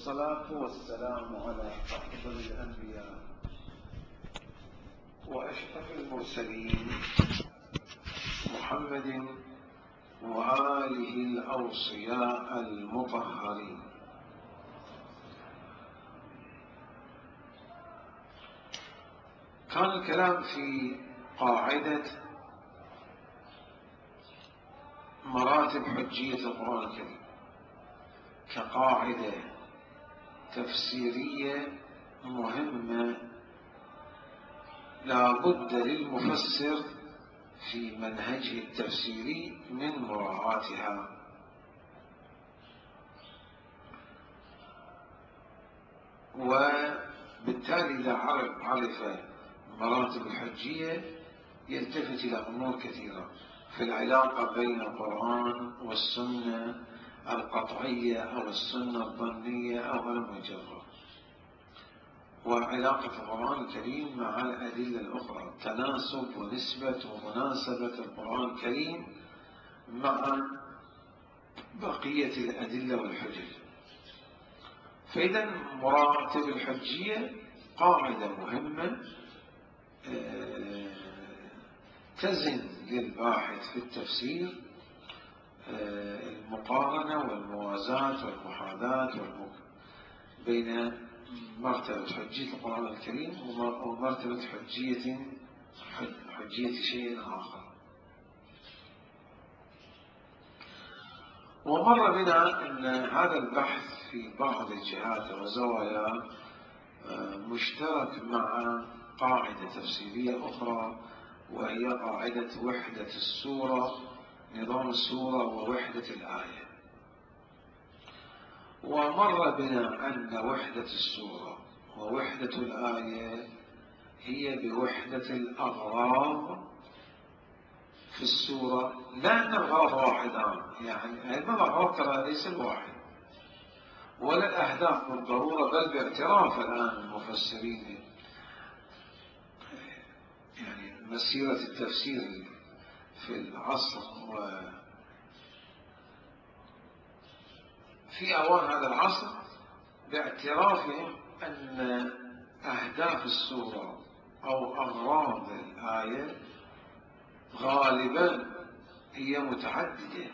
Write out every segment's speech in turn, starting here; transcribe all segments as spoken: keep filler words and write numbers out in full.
والصلاة والسلام على أفضل الأنبياء وأشرف المرسلين محمد وآله الأوصياء المطهرين. كان الكلام في قاعدة مراتب حجية القرآن الكريم كقاعدة تفسيرية مهمة لا بد للمفسر في منهجه التفسيري من مراعاتها. وبالتالي إذا عرف مراتب الحجية يلتفت إلى أمور كثيرة في العلاقة بين القرآن والسنة القطعية أو السنة الظنية أو المجرة، وعلاقة القرآن الكريم مع الأدلة الأخرى، تناسب ونسبة ومناسبة القرآن الكريم مع بقية الأدلة والحجج. فإذا مراتب الحجية قاعدة مهمة تزن للباحث في التفسير المقارنة والموازاة والمحاذاة بين مرتبة حجية القرآن الكريم ومرتبة حجية حجية شيء آخر. ومر بنا أن هذا البحث في بعض الجهات وزوايا مشترك مع قاعدة تفسيرية أخرى، وهي قاعدة وحدة السورة، نظام السورة ووحدة الآية. ومر بنا أن وحدة السورة ووحدة الآية هي بوحدة الأغراض في السورة، لا أن الغرض واحد، يعني الأغراض ترى ليس الواحد، ولا الأهداف بالضرورة، بل باعتراف الآن المفسرين يعني مسيرة التفسير في العصر وفي أوان هذا العصر باعترافهم أن أهداف السورة أو أغراض الآية غالبا هي متعددة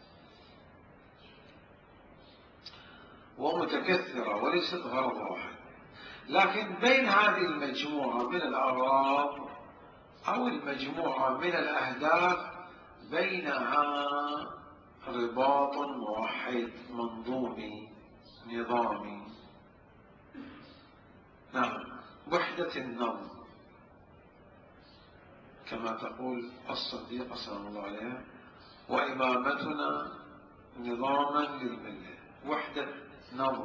ومتكثرة وليست غرض واحد، لكن بين هذه المجموعة من الأغراض أو المجموعة من الأهداف بينها رباط موحد منظومي نظامي. نعم، وحدة النظم كما تقول الصديقة سلام الله عليها: وإمامتنا نظاما للملة. وحدة نظم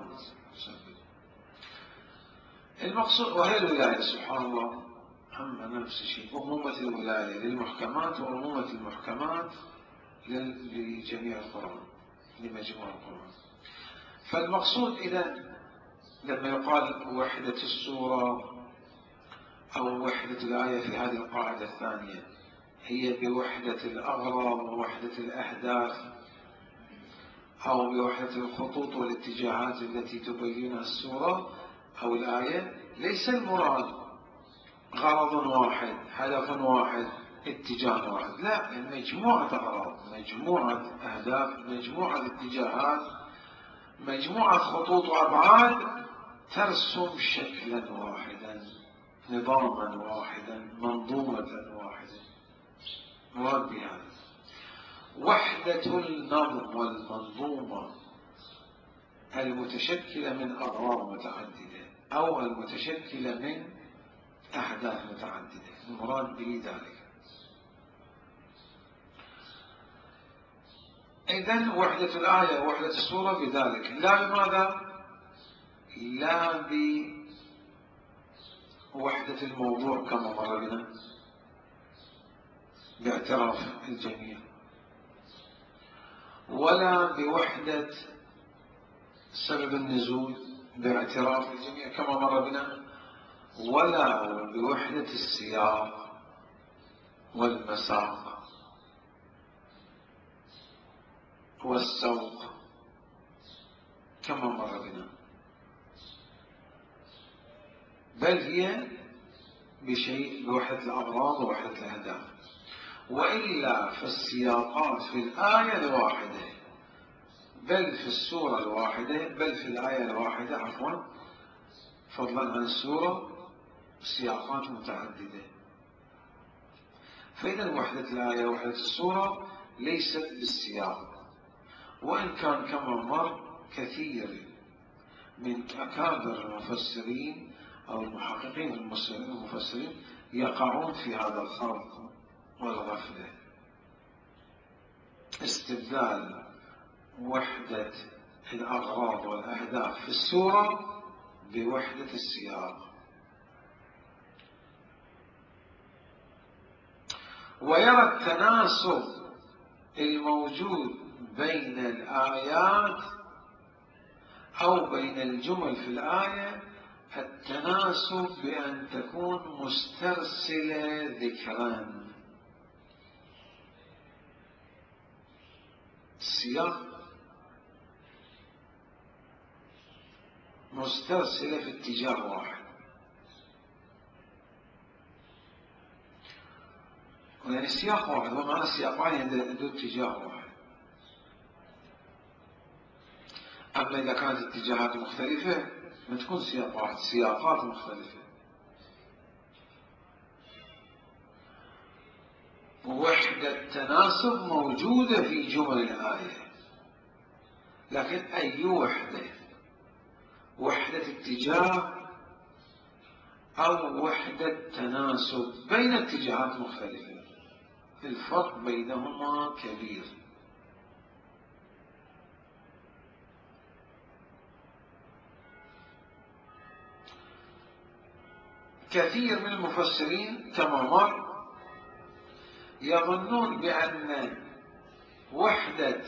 المقصود، وهي الولاية سبحان الله هم نفس الشيء، أمومة الولاية للمحكمات وأمومة المحكمات لجميع القرآن، لمجموع القرآن. فالمقصود إذا لما يقال وحدة السورة أو وحدة الآية في هذه القاعدة الثانية هي بوحدة الأغراض ووحدة الأهداف أو بوحدة الخطوط والاتجاهات التي تبينها السورة أو الآية، ليس المراد غرض واحد، هدف واحد، اتجاه واحد، لا، مجموعة أغراض، مجموعة أهداف، مجموعة اتجاهات، مجموعة خطوط وأبعاد ترسم شكلا واحدا، نظاما واحدا، منظومة واحدة. مراد بها وحدة النظم والمنظومة المتشكلة من أغراض متعددة أو المتشكلة من أهداف متعددة، المراد به ذلك. إذن وحدة الآية ووحدة السورة بذلك، لا بماذا؟ لا بوحدة الموضوع كما مر بنا باعتراف الجميع، ولا بوحدة سبب النزول باعتراف الجميع كما مر بنا، ولا بوحدة السياق والمساق والسوق كما مر بنا. بل هي بشيء بوحدة الأغراض ووحدة الأهداف. وإلا فالسياقات في الآية الواحدة بل في السورة الواحدة بل في الآية الواحدة عفوا فضلا عن السورة سياقات متعددة. فإذا وحدة الآية وحدة السورة ليست بالسياق، وإن كان كما مر كثير من أكابر المفسرين أو المحققين المفسرين يقعون في هذا الخلط والغفلة، استبدال وحدة الأغراض والأهداف في السورة بوحدة السياق. ويرى التناسب الموجود بين الآيات أو بين الجمل في الآية التناسب بأن تكون مسترسلة ذكرا. السياق مسترسلة في اتجاه واحد، يعني السياق واحد ومعنى السياقين عنده اتجاه واحد. أما إذا كانت اتجاهات مختلفة ما تكون سياق واحد، سياقات مختلفة. وحدة تناسب موجودة في جمل الآية، لكن أي وحدة؟ وحدة اتجاه أو وحدة تناسب بين اتجاهات مختلفة، الفرق بينهما كبير. كثير من المفسرين كما مر يظنون بأن وحدة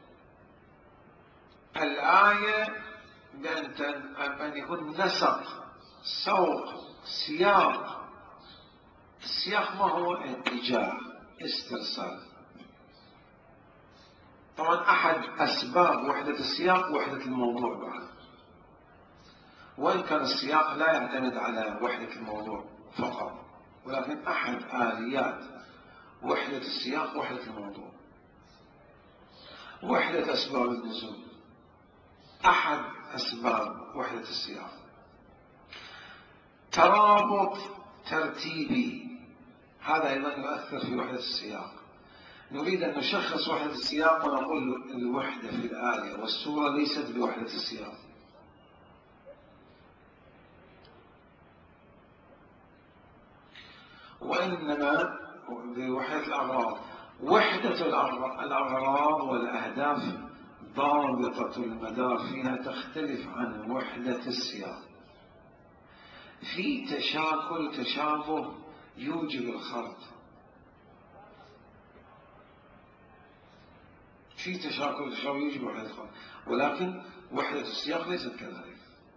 الآية بأن يكون نسق سوق سياق. السياق ما هو؟ اتجاه استرسال. طبعا أحد أسباب وحدة السياق وحدة الموضوع بعد، وإن كان السياق لا يعتمد على وحدة الموضوع فقط، ولكن أحد آليات وحدة السياق وحدة الموضوع. وحدة أسباب النزول أحد أسباب وحدة السياق. ترابط ترتيبي هذا أيضا يؤثر في وحدة السياق. نريد أن نشخص وحدة السياق ونقول الوحدة في الآية والسورة ليست بوحدة السياق، وإنما بوحدة الأغراض. وحدة الأغراض والأهداف ضابطة المدار فيها تختلف عن وحدة السياق. في تشاكل تشابه يوجب الخلط، في تشاكل تشابه يوجب وحدة الخلط، ولكن وحدة السياق ليست كذلك.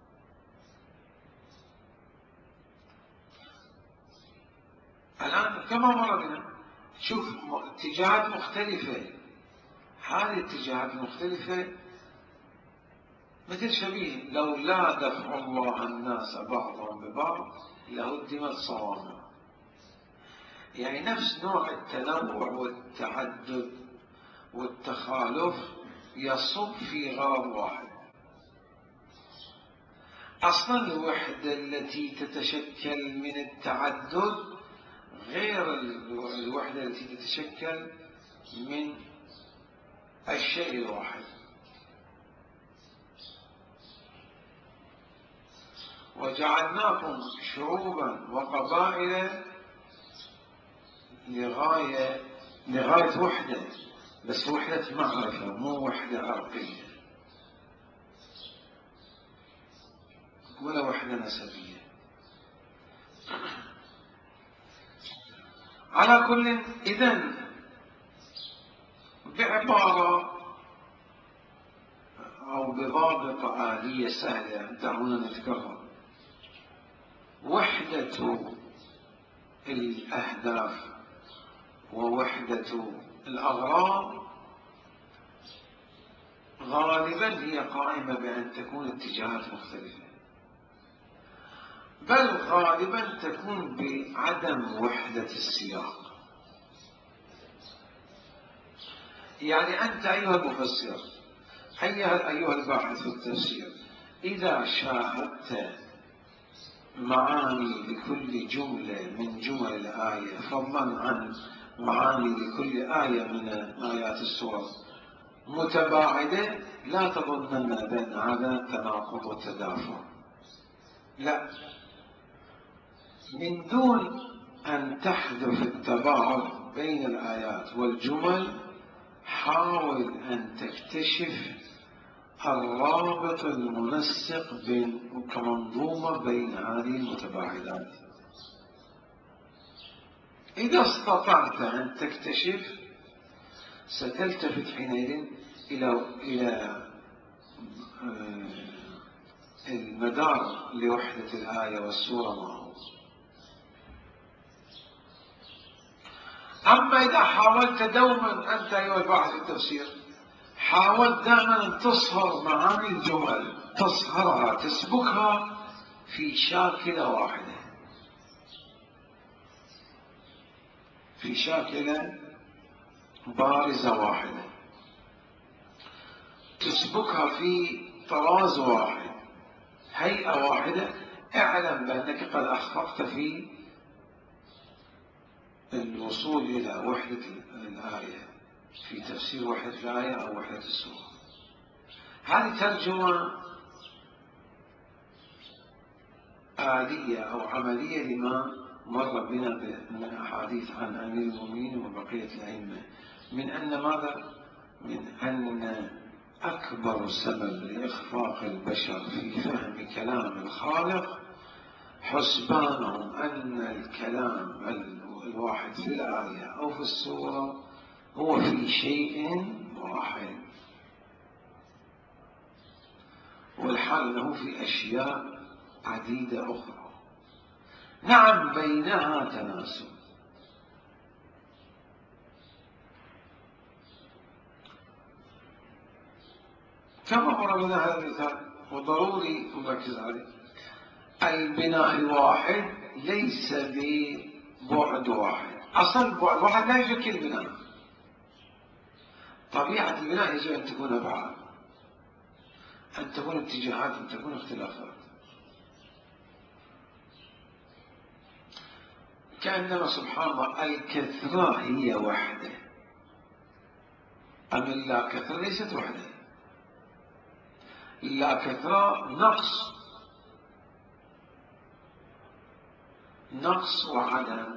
الآن كما مر بنا شوف اتجاهات مختلفة، هذه الاتجاهات المختلفة مثل شبيه لولا دفع الله الناس بعضهم ببعض لهدمت صوامع. يعني نفس نوع التنوع والتعدد والتخالف يصب في غرض واحد. أصلا الوحدة التي تتشكل من التعدد غير الوحدة التي تتشكل من الشيء الواحد. وجعلناكم شعوبا وقبائل لغاية لغاية وحدة، بس وحدة معرفة مو وحدة عرقية ولا وحدة نسبية. على كل إذن بعبارة أو بضابطة آلية سهلة دعونا نتكرر، وحدة الأهداف ووحدة الأغراض غالبا هي قائمة بأن تكون اتجاهات مختلفة. بل غالبا تكون بعدم وحدة السياق. يعني أنت أيها المفسر، أيها, أيها الباحث في التفسير، إذا شاهدت معاني لكل جملة من جمل الآية فضلا عن معاني لكل آية من آيات السورة متباعدة، لا تظنن بأن هذا تناقض وتدافع، لا، من دون أن تحذف التباعد بين الآيات والجمل حاول أن تكتشف الرابط المنسق بين كمنظومة بين هذه المتباعدات. إذا استطعت أن تكتشف ستلتفت حينئذ إلى إلى المدار لوحدة الآية والسورة ما هو. أما إذا حاولت دوما أنت أيها الباحث في التفسير، حاولت دائما أن تصهر معاني الجمل، تصهرها تسبكها في شاكلة واحدة، في شاكلة بارزة واحدة، تسبكها في طراز واحد، هيئة واحدة، اعلم بأنك قد أخفقت في الوصول إلى وحدة الآية، في تفسير وحدة الآية أو وحدة السورة. هذه ترجمة آلية أو عملية لما مر بنا من الأحاديث عن أمير المؤمنين وبقية الأئمة، من أن ماذا؟ من أن أكبر سبب لإخفاق البشر في فهم كلام الخالق حسبانهم أن الكلام الواحد في الآية أو في السورة هو في شيء واحد، والحال أنه في أشياء عديدة أخرى نعم بينها تناسب. كما قرأنا هذا المثال وضروري نركز عليه، البناء الواحد ليس ببعد واحد، أصل بعد واحد لا يشكل البناء، طبيعة البناء يجب أن تكون أبعاد، أن تكون اتجاهات، أن تكون اختلافات. كأنما سبحان الله الكثرة هي وحدة، أما اللا كثرة ليست وحدة، اللا كثرة نقص، نقص وعدم،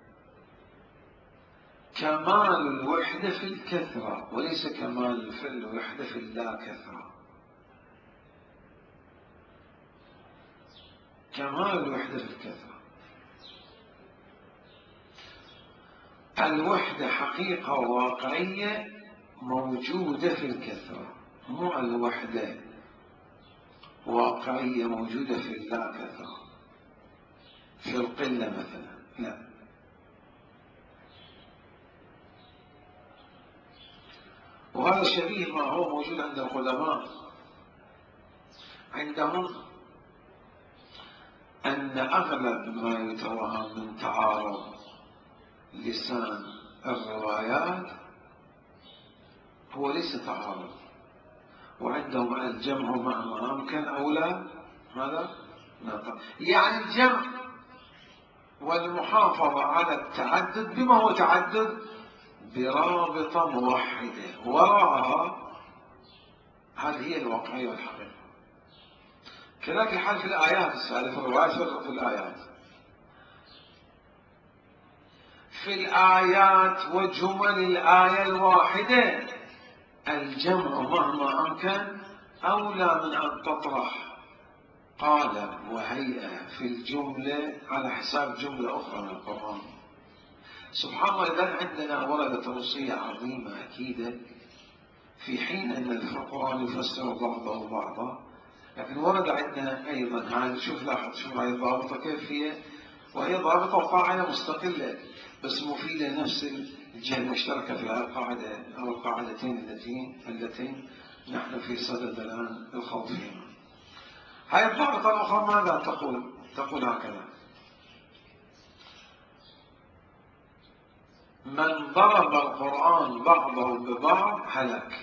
كمال الوحدة في الكثرة وليس كمال في الوحدة في اللا كثرة. كمال الوحدة في الكثرة، الوحدة حقيقة واقعية موجودة في الكثرة، مو الوحدة واقعية موجودة في اللا كثرة، في القلة مثلا، لا. وهذا شبيه ما هو موجود عند القدماء، عندهم أن أغلب ما يتوهم من تعارض لسان الروايات هو ليس تعارض، وعندهم الجمع مهما أمكن أولى ماذا؟ نطق. يعني الجمع والمحافظة على التعدد بما هو تعدد برابطة موحدة وراءها، هذه هي الواقعية والحقيقة. كذلك الحال في الآيات السالفة، في الروايات في الآيات، في الآيات وجمل الآية الواحدة الجمع مهما أمكن أولى من أن تطرح قالب وهيئة في الجملة على حساب جملة أخرى من القرآن. سبحان الله، إذا عندنا وردت وصية عظيمة أكيدة، في حين أن القرآن يفسر بعضه بعضا، لكن ورد عندنا أيضا هذه، شوف لاحظ شوف هذه الضابطة كيف هي، وهي ضابطة وقاعدة مستقلة بس مفيدة، نفس الجهة المشتركة في هذه القاعدة أو القاعدتين اللتين اللتين نحن في صدد الآن الخوض فيهما. هذه الضابطة الأخرى ماذا تقول؟ تقول هكذا: من ضرب القرآن بعضه ببعض هلك.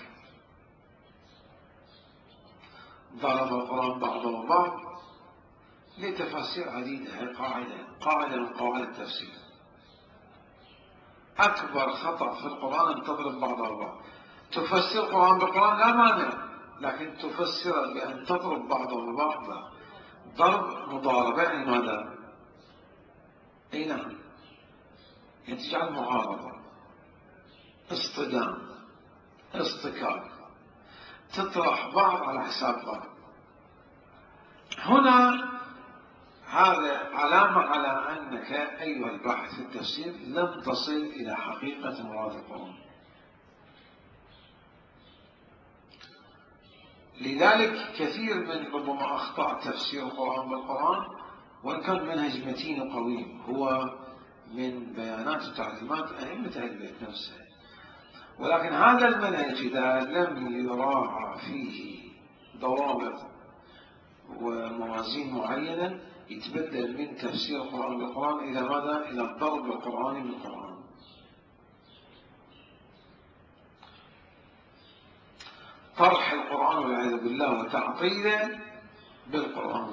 ضرب القرآن بعضه ببعض لتفاسير عديدة، هي قاعدة قاعدة من قواعد التفسير. أكبر خطأ في القرآن أن تضرب بعضه ببعض. تفسر القرآن بالقرآن لا مانع، لكن تفسر بأن تضرب بعضه ببعض لا. ضرب مضاربة يعني ماذا؟ أي نعم، ينتج عن معارضة، اصطدام، اصطكاك، تطرح بعض على حساب بعض. هنا هذا علامة على أنك أيها الباحث في التفسير لم تصل إلى حقيقة مراد القرآن. لذلك كثير من ربما أخطاء تفسير القرآن بالقرآن، وإن كان منهج متين وقوي هو من بيانات وتعليمات أئمة أهل البيت نفسه، ولكن هذا المنهج إذا لم يراعى فيه ضوابط وموازين معينة يتبدل من تفسير القرآن بالقرآن إلى ماذا؟ إلى الضرب القرآني بالقرآن. طرح القرآن والعياذ بالله وتعطيله بالقرآن.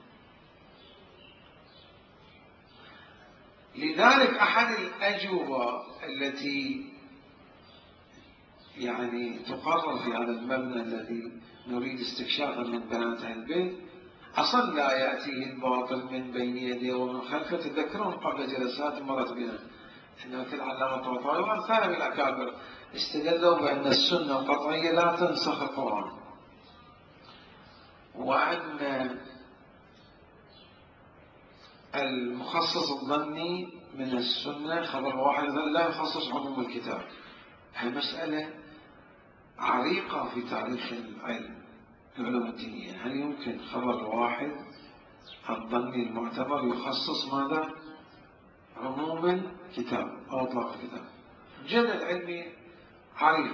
لذلك أحد الأجوبة التي يعني تقرر في هذا المبنى الذي نريد استكشافه من بيانات أهل البيت: أصلا لا يأتيه الباطل من بين يديه ومن خلفه. تذكرون قبل جلسات مرت بنا أن في العلامة الطباطبائي وأمثال من الأكابر استدلوا بأن السنة القطعية لا تنسخ القرآن، وأن المخصص الظني من السنة خبر واحد لا يخصص عموم الكتاب. هذه مسألة عريقة في تاريخ العلم العلوم الدينية. هل يمكن خبر واحد الظني المعتبر يخصص ماذا؟ عموم الكتاب أو إطلاق الكتاب؟ جدل علمي عريق.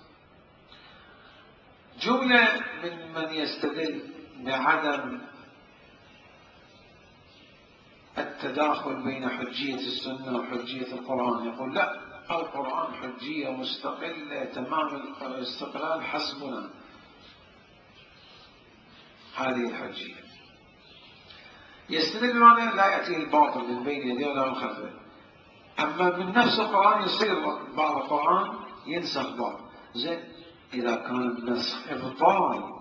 جملة من من يستدل بعدم التداخل بين حجية السنة وحجية القرآن يقول لا، القرآن حجية مستقلة تمام الاستقلال حسبنا. هذه الحجية يستدل بمعنى لا يأتيه الباطل من بين يديه ولا من خلفه. أما من نفس القرآن يصير بعض القرآن ينسخ بعض. زين، إذا كان النسخ إبطال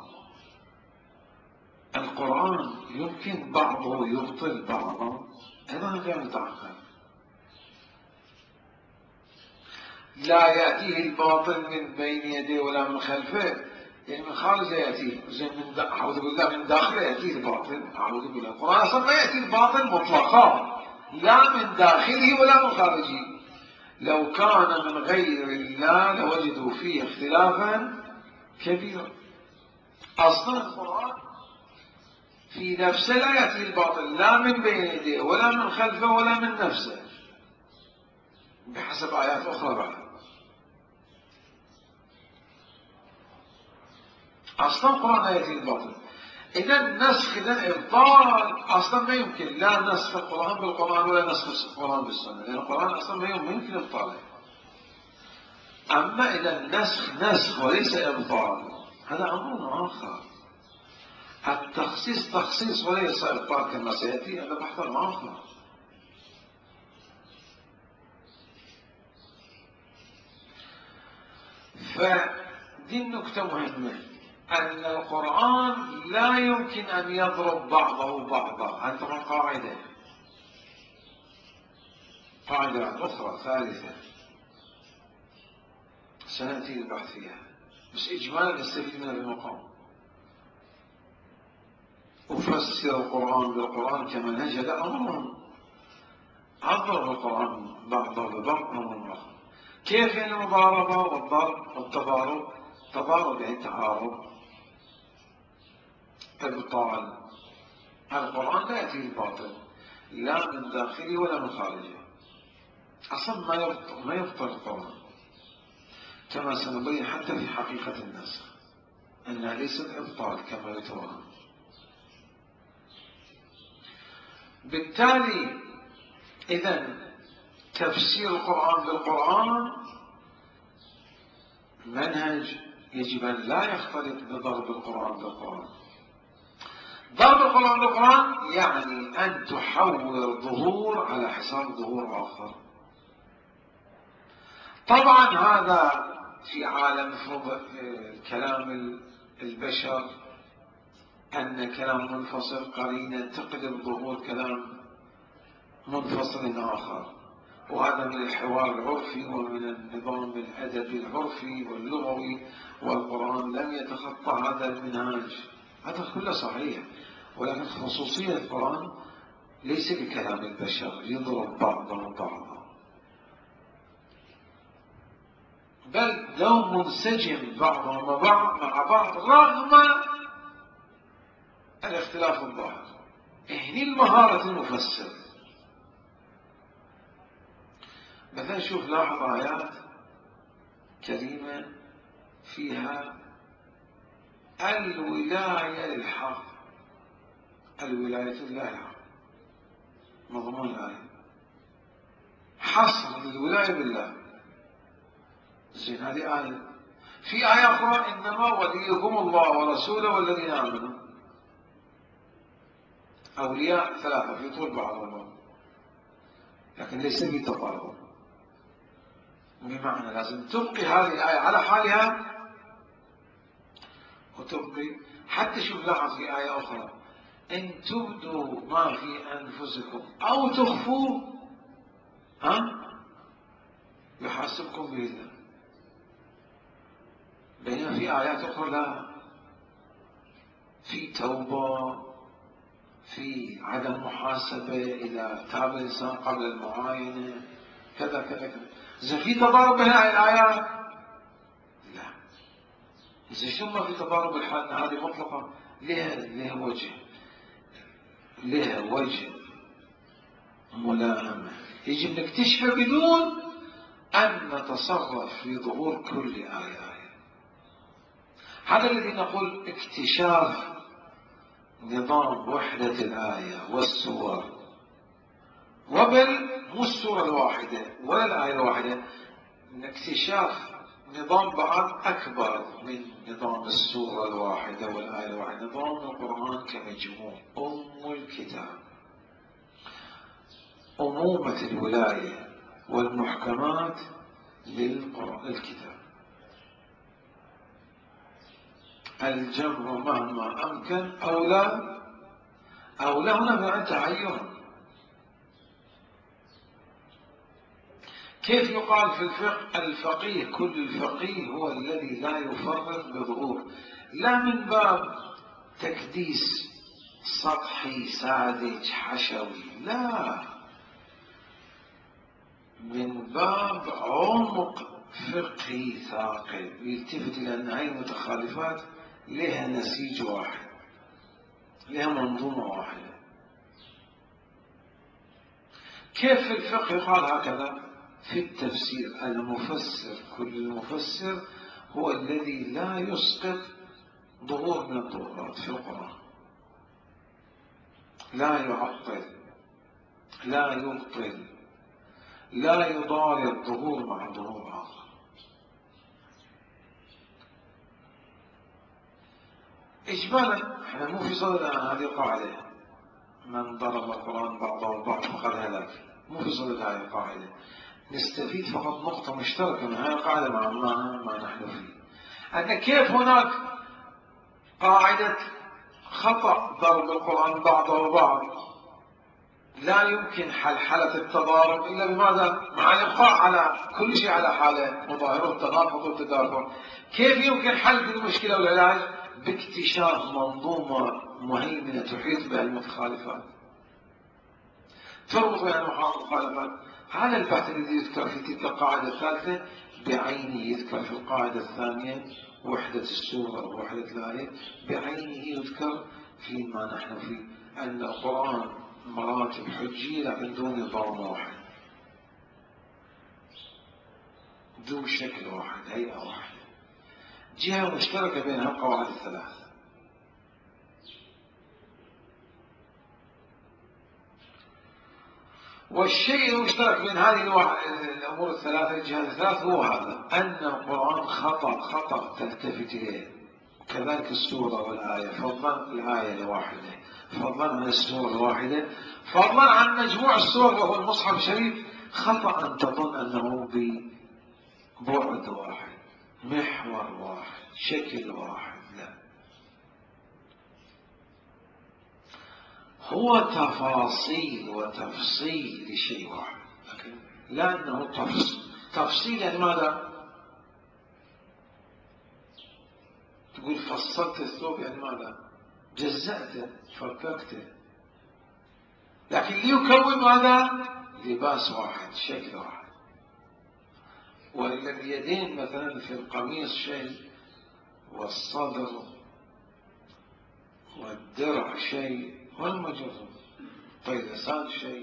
القرآن يمكن بعضه يبطل بعضا، هذا غير متعقل. لا يأتيه الباطل من بين يديه ولا من خلفه، يعني من خارج يأتيه. زين، من دا... أعوذ بالله من داخله يأتيه الباطل. أعوذ بالله، القرآن أصلا ما يأتي الباطل مطلقا، لا من داخله ولا من خارجه. لو كان من غير الله لوجدوا فيه اختلافا كبيرا. أصلا القرآن في نفسه لا يأتي الباطل لا من بين يديه ولا من خلفه ولا من نفسه، بحسب آيات أخرى بعد. أصلا القرآن لا يأتي الباطل. إذا النسخ إذا إبطال أصلا ما يمكن، لا نسخ القرآن بالقرآن ولا نسخ القرآن بالسنة، لأن القرآن أصلا ما يمكن إبطاله. أما إذا النسخ نسخ وليس إبطال هذا أمر آخر. التخصيص تخصيص وليس إبطال كما سيأتي، هذا بحث آخر. فدي النكتة مهمة، أن القرآن لا يمكن أن يضرب بعضه بعضا. هذه طبعا قاعدة قاعدة أخرى ثالثة سنأتي للبحث فيها، بس إجمالا نستفيد منها بمقام. أفسر القرآن بالقرآن كما نجد أمرهم. أضرب القرآن بعضه ببعض أمر آخر. كيف المضاربة والضرب والتضارب؟ تضارب يعني تعارض، إبطال. القرآن لا يأتي الباطل لا من داخله ولا من خارجه. أصلا ما يبطل ما يبطل القرآن، كما سنبين حتى في حقيقة النسخ أنها ليست إبطال كما يتوهم. بالتالي إذن تفسير القرآن بالقرآن منهج يجب أن لا يختلط بضرب القرآن بالقرآن. ضرب القرآن بالقرآن يعني أن تحول ظهور على حساب ظهور آخر. طبعا هذا في عالم كلام البشر، أن كلام منفصل قرينة تقلب ظهور كلام منفصل آخر، وهذا من الحوار العرفي ومن النظام الأدبي العرفي واللغوي، والقرآن لم يتخطى هذا المنهاج. هذا كله صحيح، ولكن خصوصية القرآن ليس بكلام البشر يضرب بعضهم بعضا، بل لو منسجم بعضهم بعض مع بعض رغم الاختلاف الظاهر. هني المهارة المفسر. مثلا شوف لاحظ آيات كريمة فيها الولاية للحق، الولاية لله الحق، مضمون الآية حصر الولاية بالله. زين هذه آية. في آية أخرى إنما وليكم الله ورسوله والذين آمنوا. أولياء ثلاثة في طول بعضهم، لكن ليس بتضارب. بمعنى لازم تبقي هذه الآية على حالها وتبقي. حتى شوف لاحظ في آية أخرى إن تبدوا ما في أنفسكم أو تخفوه ها يحاسبكم به الله. بينما في آيات أخرى لا، في توبة، في عدم محاسبة إذا تاب الإنسان قبل المعاينة، كذا كذا كذا. إذا في تضارب بين الآيات لا. إذا شو ما في تضارب الحال هذه مطلقة لها لها وجه لها وجه ملائمة يجب نكتشفه بدون أن نتصرف في ظهور كل آية. هذا الذي نقول اكتشاف نظام وحدة الآية والسور، وبل مو السورة الواحدة ولا الآية الواحدة، اكتشاف نظام بعض أكبر من نظام السورة الواحدة والآية الواحدة، نظام القرآن كمجموع، أم الكتاب، أمومة الولاية والمحكمات للقرآن الكتاب، الجمع مهما أمكن أو لا أو لا. هنا بمعنى تعين. كيف يقال في الفقه الفقيه كل الفقيه هو الذي لا يفرط بظهور، لا من باب تكديس سطحي ساذج حشوي، لا، من باب عمق فقهي ثاقب يلتفت إلى أن هذه المتخالفات لها نسيج واحد، لها منظومة واحدة. كيف في الفقه يقال هكذا؟ في التفسير المفسر كل المفسر هو الذي لا يسقط ظهور من الظهورات في القرآن، لا يعطل، لا يبطل، لا يضارب ظهور مع ظهور آخر. إجمالا احنا مو في صددنا هذه قاعدة من ضرب القرآن بعضه البعض فقد هلك، مو في صدد هذه القاعدة. نستفيد فقط نقطة مشتركة من هذه القاعدة مع ما, ما نحن فيه، أن كيف هناك قاعدة خطأ ضرب القرآن بعضه بعض لا يمكن حلحلة التضارب إلا بماذا؟ مع الإبقاء على كل شيء على حاله مظاهره التناقض والتدافع. كيف يمكن حل المشكلة والعلاج؟ باكتشاف منظومة مهيمنة تحيط بها المتخالفات، تربط بين المخالفات. هذا البحث الذي يذكر في تلك القاعدة الثالثة بعينه يذكر في القاعدة الثانية وحدة السورة ووحدة الآية، بعينه يذكر فيما نحن فيه أن القرآن مراتب حجية لكن دون نظام واحد، ذو شكل واحد، هيئة واحدة، جهة مشتركة بين هالقواعد الثلاث. والشيء المشترك بين هذه الأمور الثلاثة، الجهات الثلاث، هو هذا، أن القرآن خطأ خطأ تلتفت إليه، كذلك السورة والآية، فضلا الآية الواحدة، فضلا عن السورة الواحدة، فضلا عن مجموع السور وهو المصحف الشريف، خطأ أن تظن أنه ببعد واحد، محور واحد، شكل واحد، لا، هو تفاصيل وتفصيل لشيء واحد، لكن لا أنه تفصيل. تفصيل يعني ماذا؟ تقول فصلت الثوب يعني ماذا؟ جزأته، فككته، لكن ليكون ماذا؟ لباس واحد، شكل واحد. واليدين مثلا في القميص شيء، والصدر والدرع شيء، والمجرد طيلسان شيء،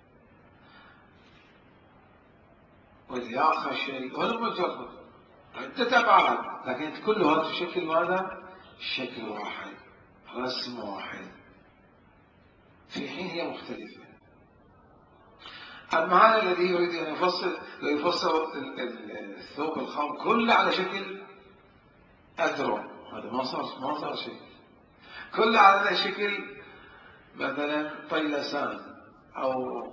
والياقة شيء، والمجرد عدة أبعاد، لكن كلها تشكل ماذا؟ شكل واحد، رسم واحد، في حين هي مختلفة. أما هذا الذي يريد أن يفصل يفصل الثوب الخام كله على شكل أذرع، هذا ما صار ما صار شيء، كله على شكل مثلا طيلسان أو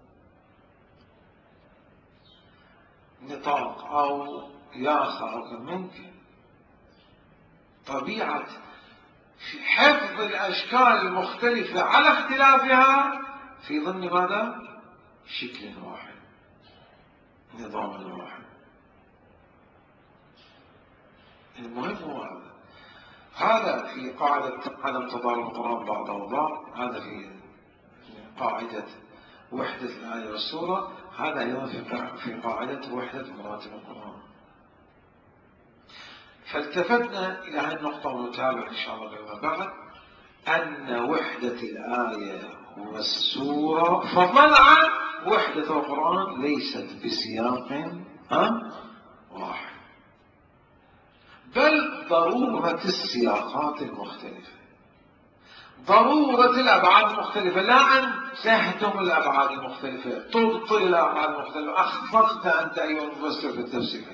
نطاق أو ياخة أو ممكن. طبيعة حفظ الأشكال المختلفة على اختلافها في ضمن ماذا؟ شكل واحد، نظام واحد. المهم هو هذا، هذا في قاعدة عدم تضارب القرآن بعضه بعض، هذا في قاعدة وحدة الآية والسورة، هذا أيضا في قاعدة وحدة مراتب القرآن. فالتفتنا إلى هذه النقطة ونتابع إن شاء الله فيما بعد، أن وحدة الآية والسورة فضلا عن وحدة القرآن ليست بسياق واحد، بل ضرورة السياقات المختلفة، ضرورة الأبعاد المختلفة، لا أن تهدم الأبعاد المختلفة، تبطل الأبعاد المختلفة. أخفقت أنت أيها المفسر في التفسير.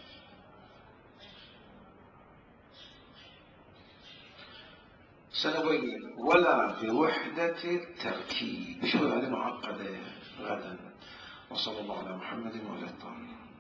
سنبين ولا بوحدة التركيب، شو هذه معقدة غدا. وصلى الله على محمد وعلى آله.